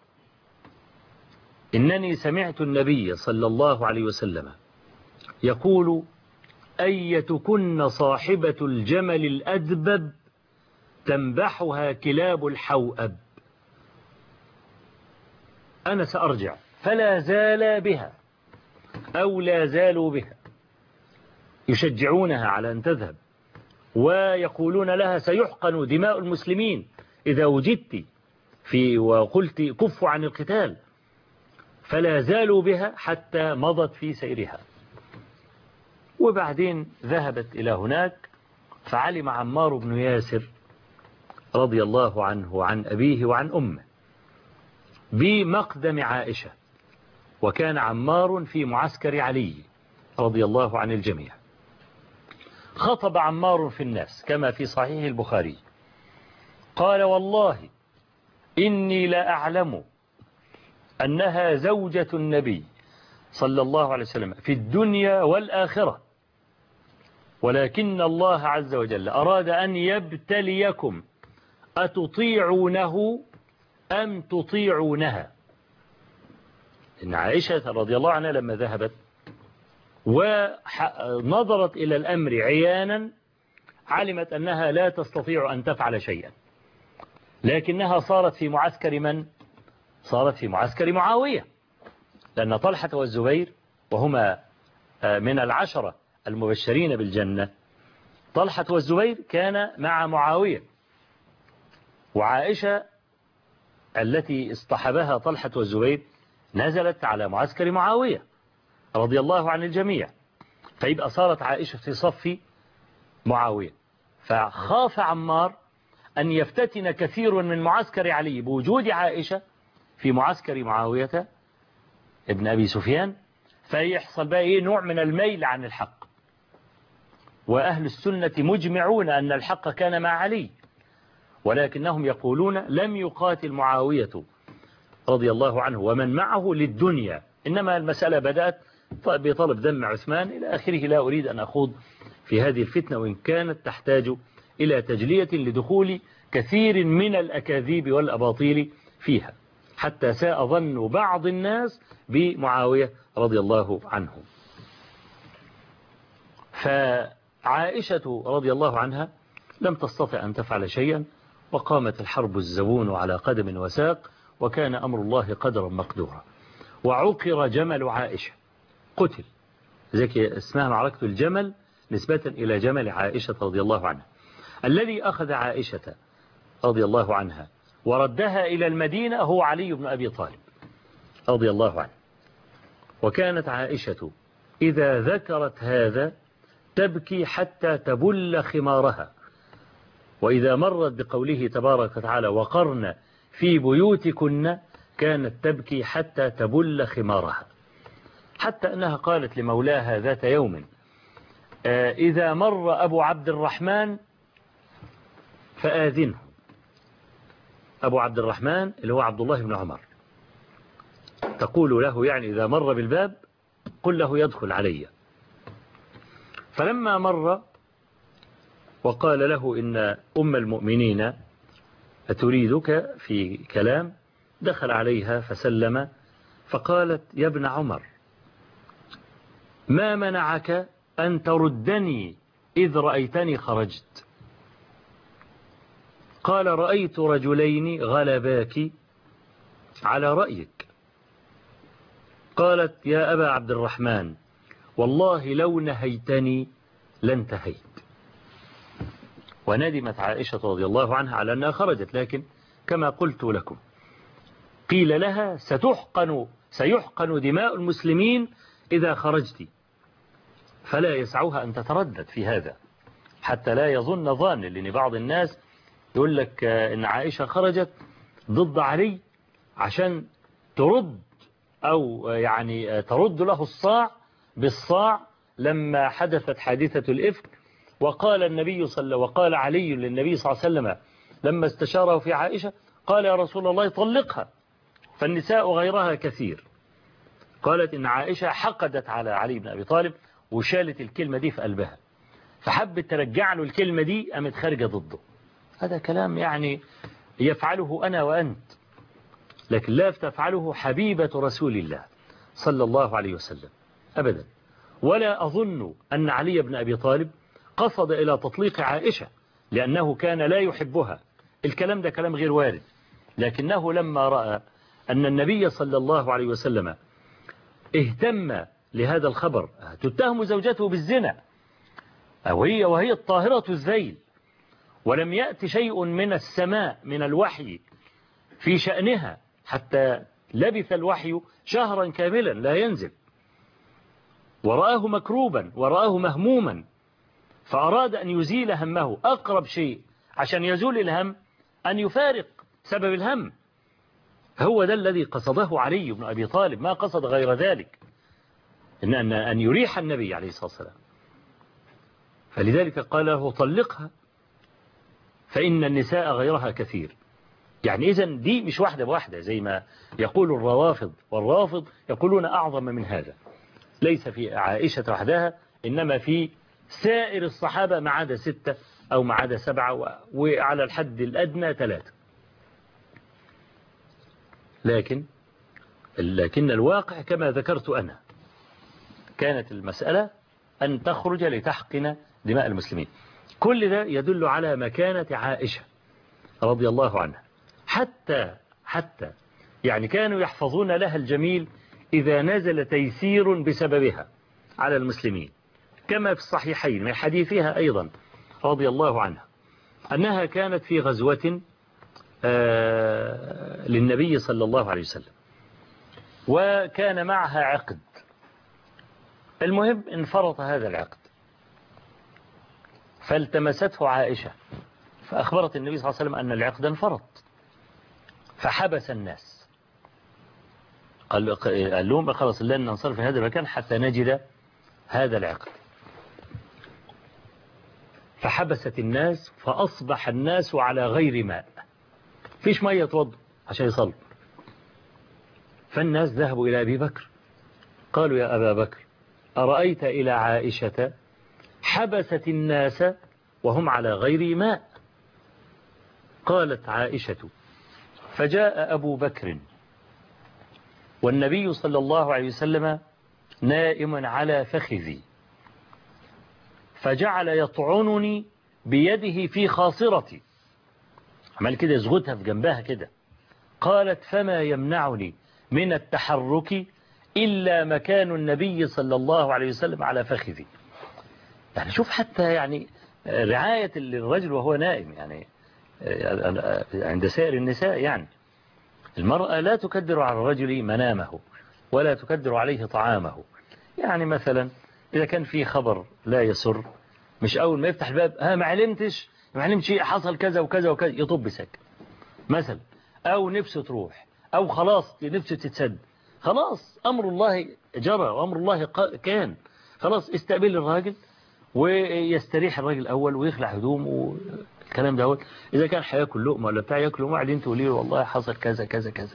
إنني سمعت النبي صلى الله عليه وسلم يقول: أيتكن صاحبة الجمل الأدبب تنبحها كلاب الحوأب. أنا سأرجع. فلا زال بها أو لا زالوا بها يشجعونها على أن تذهب، ويقولون لها: سيحقن دماء المسلمين إذا وجدت وقلت كفوا عن القتال. فلا زالوا بها حتى مضت في سيرها. وبعدين ذهبت إلى هناك، فعلم عمار بن ياسر رضي الله عنه عن أبيه وعن أمه بمقدم عائشة، وكان عمار في معسكر علي رضي الله عن الجميع. خطب عمار في الناس كما في صحيح البخاري، قال: والله إني لا أعلم أنها زوجة النبي صلى الله عليه وسلم في الدنيا والآخرة، ولكن الله عز وجل أراد أن يبتليكم أتطيعونه أم تطيعونها. إن عائشة رضي الله عنها لما ذهبت ونظرت إلى الأمر عيانا علمت أنها لا تستطيع أن تفعل شيئا، لكنها صارت في معسكر من؟ صارت في معسكر معاوية، لأن طلحة والزبير وهما من العشرة المبشرين بالجنة، طلحة والزبير كان مع معاوية، وعائشة التي اصطحبها طلحة والزبير نزلت على معسكر معاوية رضي الله عن الجميع. فيبقى صارت عائشة في صف معاوية. فخاف عمار أن يفتتن كثير من معسكر علي بوجود عائشة في معسكر معاوية ابن أبي سفيان، فيحصل بقى نوع من الميل عن الحق. وأهل السنة مجمعون أن الحق كان مع علي، ولكنهم يقولون لم يقاتل معاوية رضي الله عنه ومن معه للدنيا، إنما المسألة بدأت بطلب دم عثمان إلى آخره. لا أريد أن أخوض في هذه الفتنة، وإن كانت تحتاج إلى تجلية لدخول كثير من الأكاذيب والأباطيل فيها، حتى ساء ظن بعض الناس بمعاوية رضي الله عنه. فعائشة رضي الله عنها لم تستطع أن تفعل شيئا، وقامت الحرب الزبون على قدم وساق، وكان أمر الله قدرا مقدورا. وعقر جمل عائشة، قتل، ذلك اسمها معركة الجمل نسبة إلى جمل عائشة رضي الله عنها. الذي أخذ عائشة رضي الله عنها وردها إلى المدينة هو علي بن أبي طالب رضي الله عنه. وكانت عائشة إذا ذكرت هذا تبكي حتى تبل خمارها، وإذا مرت بقوله تبارك وتعالى: وقرن في بيوتكن، كانت تبكي حتى تبل خمارها، حتى أنها قالت لمولاها ذات يوم: إذا مر أبو عبد الرحمن فآذنه. أبو عبد الرحمن اللي هو عبد الله بن عمر، تقول له يعني إذا مر بالباب قل له يدخل علي. فلما مر وقال له إن أم المؤمنين أتريدك في كلام، دخل عليها فسلم، فقالت: يا ابن عمر، ما منعك أن تردني إذ رأيتني خرجت؟ قال: رأيت رجلين غلباك على رأيك. قالت: يا أبا عبد الرحمن، والله لو نهيتني لانتهيت. وندمت عائشة رضي الله عنها على أنها خرجت، لكن كما قلت لكم قيل لها سيحقن دماء المسلمين إذا خرجت، فلا يسعها أن تتردد في هذا حتى لا يظن ظان، لأن بعض الناس يقول لك إن عائشة خرجت ضد علي عشان ترد، أو يعني ترد له الصاع بالصاع لما حدثت حادثة الإفك. وقال علي للنبي صلى الله عليه وسلم لما استشاره في عائشة، قال يا رسول الله طلقها فالنساء غيرها كثير. قالت إن عائشة حقدت على علي بن أبي طالب وشالت الكلمة دي في قلبها، فحبت ترجع له الكلمة دي قامت خارجة ضده. هذا كلام يعني يفعله أنا وأنت، لكن لا تفعله حبيبة رسول الله صلى الله عليه وسلم أبدا. ولا أظن أن علي بن أبي طالب قصد إلى تطليق عائشة لأنه كان لا يحبها، الكلام ده كلام غير وارد. لكنه لما رأى أن النبي صلى الله عليه وسلم اهتم لهذا الخبر، تتهم زوجته بالزنا وهي الطاهرة الذيل، ولم يأتي شيء من السماء من الوحي في شأنها، حتى لبث الوحي شهرا كاملا لا ينزل، ورآه مكروبا ورآه مهموما، فأراد أن يزيل همه. أقرب شيء عشان يزول الهم أن يفارق سبب الهم، هو ده الذي قصده علي بن أبي طالب، ما قصد غير ذلك، أن يريح النبي عليه الصلاة والسلام. فلذلك قال له طلقها فإن النساء غيرها كثير. يعني إذن دي مش واحدة بواحدة زي ما يقول الروافض، والرافض يقولون أعظم من هذا، ليس في عائشة وحدها، إنما في سائر الصحابة ما عدا 6 أو ما عدا 7 وعلى الحد الأدنى 3. لكن الواقع كما ذكرت أنا، كانت المسألة أن تخرج لتحقن دماء المسلمين. كل ده يدل على مكانة عائشة رضي الله عنها، حتى يعني كانوا يحفظون لها الجميل إذا نزل تيسير بسببها على المسلمين، كما في الصحيحين من حديثها أيضا رضي الله عنها أنها كانت في غزوة للنبي صلى الله عليه وسلم، وكان معها عقد. المهم انفرط هذا العقد، فالتمسته عائشة فأخبرت النبي صلى الله عليه وسلم أن العقد انفرط، فحبس الناس، قال لهم خلاص لن ننصرف في هذا المكان حتى نجد هذا العقد. فحبست الناس فأصبح الناس على غير ماء، فيش مية يتوضوا عشان يصلوا. فالناس ذهبوا إلى أبي بكر قالوا يا أبا بكر أرأيت إلى عائشة حبست الناس وهم على غير ماء؟ قالت عائشة فجاء أبو بكر والنبي صلى الله عليه وسلم نائم على فخذي، فجعل يطعنني بيده في خاصرتي، عمل كده يزغتها في جنبها كده. قالت فما يمنعني من التحرك إلا مكان النبي صلى الله عليه وسلم على فخذي. يعني شوف حتى يعني رعاية للرجل وهو نائم، يعني عند سائر النساء، يعني المرأة لا تكدر على الرجل منامه ولا تكدر عليه طعامه. يعني مثلا إذا كان في خبر لا يسر، مش أول ما يفتح الباب ما علمتش حصل كذا وكذا وكذا يطب سك مثلا، أو نفسه تروح، أو خلاص نفسه تتسد، خلاص أمر الله جرى وأمر الله كان، خلاص استقبل الراجل ويستريح الراجل الأول ويخلع هدومه والكلام ده. إذا كان هياكل لقمة ولا بتاع ياكل لقمة، بعدين تقولي له والله حصل كذا كذا كذا.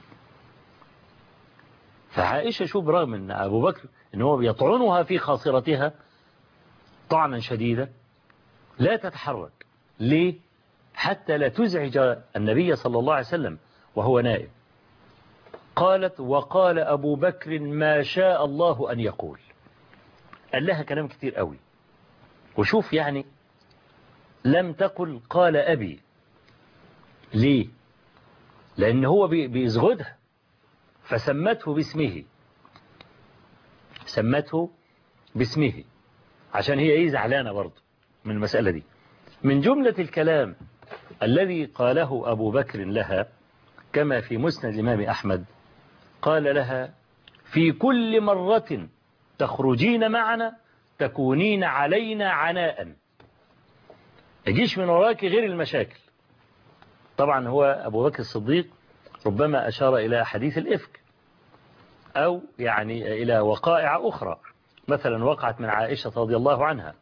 فعائشة شوف برغم أن أبو بكر إن هو يطعنها في خاصرتها طعنا شديدا لا تتحرك. ليه؟ حتى لا تزعج النبي صلى الله عليه وسلم وهو نائم. قالت وقال أبو بكر ما شاء الله أن يقول، قال لها كلام كتير قوي. وشوف يعني لم تقل قال أبي، ليه؟ لأن هو بيزغدها فسمته باسمه، سمته باسمه، عشان هي ايه زعلانة برضه من المسألة دي. من جملة الكلام الذي قاله أبو بكر لها كما في مسند الإمام أحمد، قال لها: في كل مرة تخرجين معنا تكونين علينا عناء، يجيش من وراك غير المشاكل. طبعا هو أبو بكر الصديق ربما أشار إلى حديث الإفك، أو يعني إلى وقائع أخرى، مثلا وقعت من عائشة رضي الله عنها.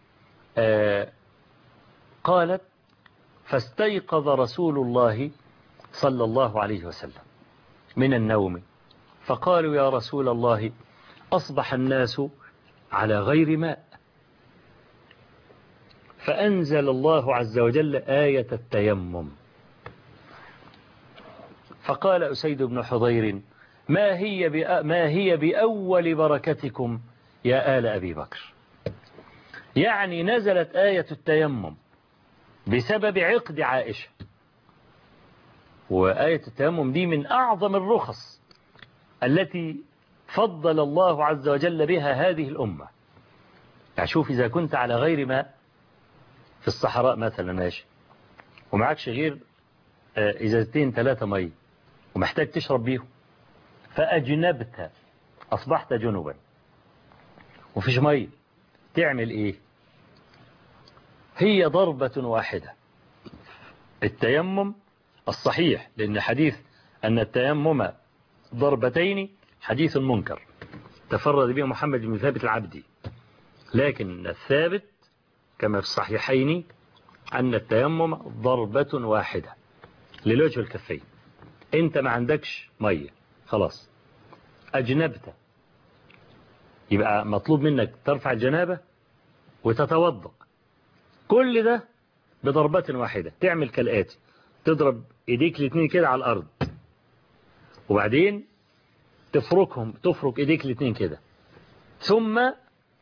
قالت: فاستيقظ رسول الله صلى الله عليه وسلم من النوم، فقالوا: يا رسول الله، أصبح الناس على غير ماء. فأنزل الله عز وجل آية التيمم، فقال أسيد بن حضير: ما هي بأول بركتكم يا آل أبي بكر. يعني نزلت آية التيمم بسبب عقد عائشة، وآية التيمم دي من أعظم الرخص التي فضل الله عز وجل بها هذه الأمة. يعني شوف، إذا كنت على غير ماء في الصحراء مثلا ماشي، ومعكش غير إزازتين 3 مية ومحتاج تشرب بيهم، فأجنبت، أصبحت جنوبا وفيش مية، تعمل إيه؟ هي ضربة واحدة. التيمم الصحيح، لأن حديث أن التيمم ضربتين حديث منكر تفرد به محمد بن ثابت العبدي، لكن الثابت كما في الصحيحين أن التيمم ضربة واحدة للوجه والكفين. أنت ما عندكش مية، خلاص أجنبت، يبقى مطلوب منك ترفع الجنابة وتتوضأ. كل ده بضربة واحدة. تعمل كالآتي: تضرب ايديك الاثنين كده على الأرض، وبعدين تفرك ايديك الاثنين كده، ثم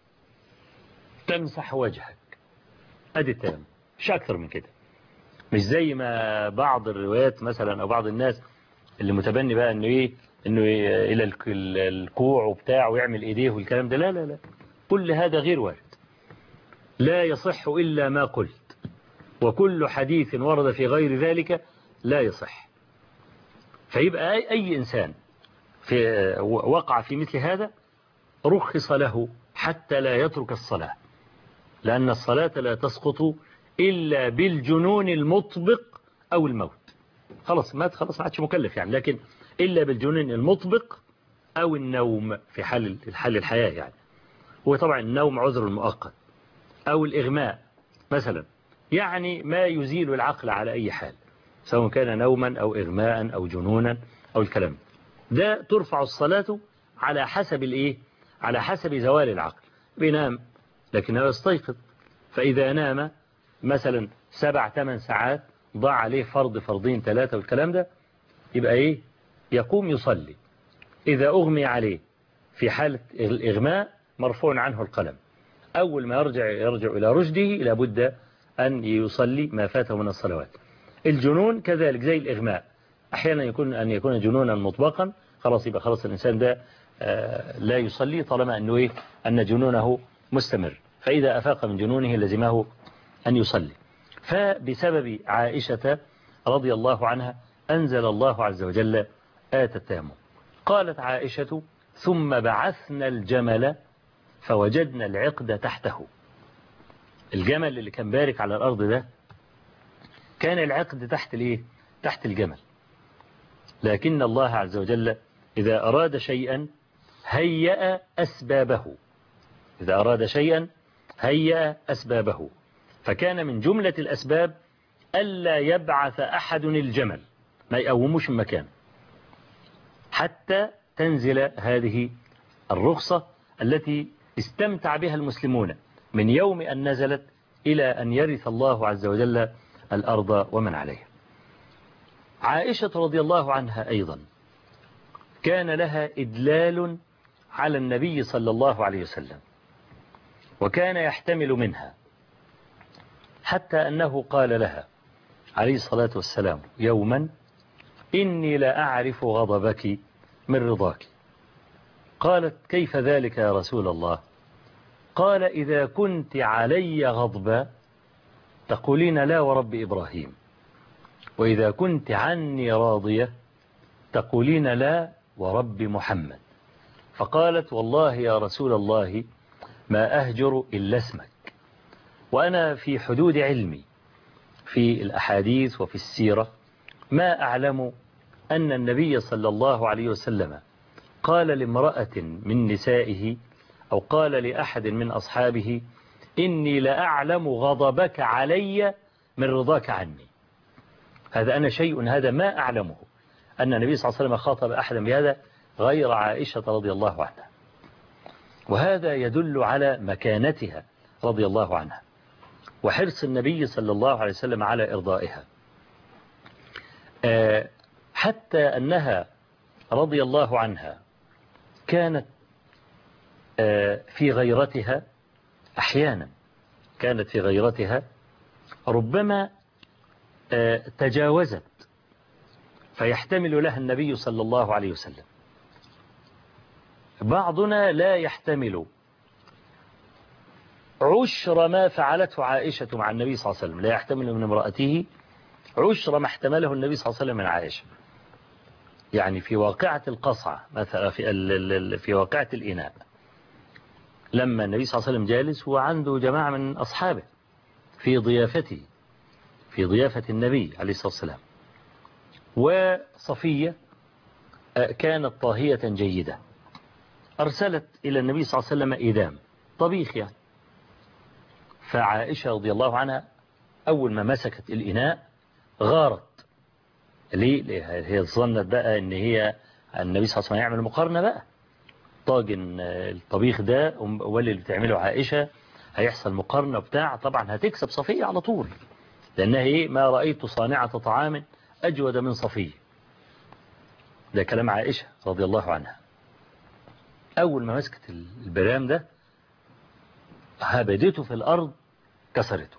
تمسح وجهك. ادي التيمم، مش اكثر من كده. مش زي ما بعض الروايات مثلا او بعض الناس اللي متبني بقى انه الى الكوع وبتاع ويعمل ايديه والكلام ده. لا لا لا، كل هذا غير وارد، لا يصح الا ما قلت، وكل حديث ورد في غير ذلك لا يصح. فيبقى أي إنسان وقع في مثل هذا رخص له حتى لا يترك الصلاة، لأن الصلاة لا تسقط إلا بالجنون المطبق أو الموت. خلاص ما عادش مكلف يعني، لكن إلا بالجنون المطبق أو النوم في حال الحياة يعني. وطبعا النوم عذر مؤقت، أو الإغماء مثلا، يعني ما يزيل العقل على أي حال، سواء كان نوما أو إغماء أو جنونا أو الكلام ده. ترفع الصلاة على حسب على حسب زوال العقل. بينام لكنه يستيقظ، فإذا نام مثلا 7-8 ساعات ضاع عليه فرض فرضين 3 والكلام ده، يبقى يقوم يصلي. إذا أغمي عليه في حالة الإغماء مرفوع عنه القلم، أول ما يرجع إلى رشده لابد أن يصلي ما فاته من الصلوات. الجنون كذلك زي الإغماء، أحيانا يكون جنونا مطبقا، خلاص يبقى خلاص الإنسان ده لا يصلي طالما أن جنونه مستمر، فإذا أفاق من جنونه لزمه أن يصلي. فبسبب عائشة رضي الله عنها أنزل الله عز وجل آية التيمم. قالت عائشة: ثم بعثنا الجمل فوجدنا العقد تحته. الجمل اللي كان بارك على الأرض ده كان العقد تحت الجمل. لكن الله عز وجل إذا أراد شيئا هيأ أسبابه، فكان من جملة الأسباب ألا يبعث أحد الجمل، ما يقوموش من مكانه حتى تنزل هذه الرخصة التي استمتع بها المسلمون من يوم أن نزلت إلى أن يرث الله عز وجل الأرض ومن عليها. عائشة رضي الله عنها أيضا كان لها إدلال على النبي صلى الله عليه وسلم، وكان يحتمل منها، حتى أنه قال لها عليه الصلاة والسلام يوما: إني لا أعرف غضبك من رضاك. قالت: كيف ذلك يا رسول الله؟ قال إذا كنت علي غضبا تقولين لا ورب إبراهيم، وإذا كنت عني راضية تقولين لا ورب محمد. فقالت والله يا رسول الله ما أهجر إلا اسمك، وأنا في حدود علمي في الأحاديث وفي السيرة ما أعلم أن النبي صلى الله عليه وسلم قال لامرأة من نسائه أو قال لأحد من أصحابه إني لأعلم غضبك علي من رضاك عني. هذا أنا شيء هذا ما أعلمه أن النبي صلى الله عليه وسلم خاطب أحدا بهذا غير عائشة رضي الله عنها، وهذا يدل على مكانتها رضي الله عنها وحرص النبي صلى الله عليه وسلم على إرضائها، حتى أنها رضي الله عنها كانت في غيرتها أحيانا كانت في غيرتها ربما تجاوزت فيحتمل لها النبي صلى الله عليه وسلم. بعضنا لا يحتمل عشر ما فعلته عائشة مع النبي صلى الله عليه وسلم، لا يحتمل من امرأته عشر ما احتمله النبي صلى الله عليه وسلم من عائشة. يعني في واقعة القصعة مثلا في واقعة الإناء، لما النبي صلى الله عليه وسلم جالس وعنده جماعة من أصحابه في ضيافته في ضيافة النبي عليه الصلاة والسلام، وصفية كانت طاهية جيدة أرسلت إلى النبي صلى الله عليه وسلم إدام طبيخ يعني. فعائشة رضي الله عنها أول ما مسكت الإناء غارت. ليه؟ هي ظنت بقى إن هي النبي صلى الله عليه وسلم يعمل مقارنة بقى، طاجن الطبيخ ده واللي بتعمله عائشة هيحصل مقارنة بتاع، طبعا هتكسب صفية على طول، لأنها إيه ما رأيت صانعة طعام أجود من صفية. ده كلام عائشة رضي الله عنها. أول ما مسكت البرام ده هبدته في الأرض كسرته.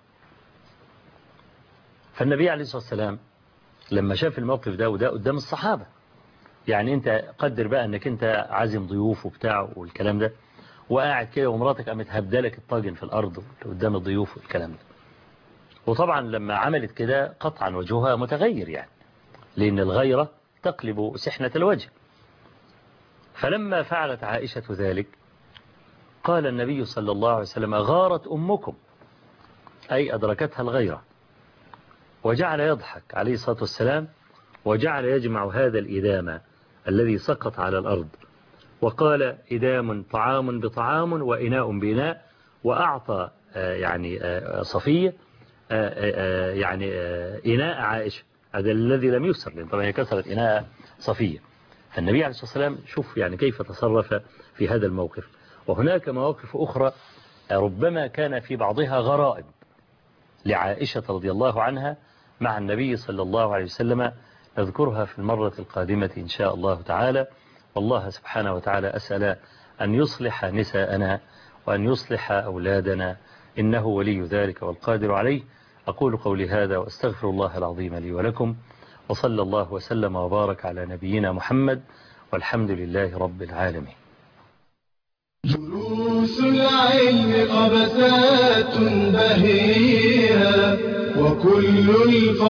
فالنبي عليه الصلاة والسلام لما شاف الموقف ده وده قدام الصحابة، يعني أنت قدر بقى أنك أنت عازم ضيوف وبتاع والكلام ده وقاعد كده ومراتك قامت هبدلك الطاجن في الأرض قدام الضيوف والكلام ده. وطبعا لما عملت كده قطعا وجهها متغير يعني، لأن الغيرة تقلب سحنة الوجه. فلما فعلت عائشة ذلك قال النبي صلى الله عليه وسلم غارت أمكم، أي أدركتها الغيرة، وجعل يضحك عليه الصلاة والسلام وجعل يجمع هذا الإدام الذي سقط على الأرض، وقال إدام طعام بطعام وإناء بإناء، وأعطى يعني صفية يعني إناء عائشة، هذا الذي لم يسر، لأن طبعا هي كسرت إناء صفية. فالنبي عليه الصلاة والسلام شوف يعني كيف تصرف في هذا الموقف. وهناك مواقف أخرى ربما كان في بعضها غرائب لعائشة رضي الله عنها مع النبي صلى الله عليه وسلم، نذكرها في المرة القادمة إن شاء الله تعالى. والله سبحانه وتعالى أسأل أن يصلح نساءنا وأن يصلح أولادنا، إنه ولي ذلك والقادر عليه. أقول قولي هذا وأستغفر الله العظيم لي ولكم، وصلى الله وسلم وبارك على نبينا محمد، والحمد لله رب العالمين. دروس العلم قبسات بهية وكل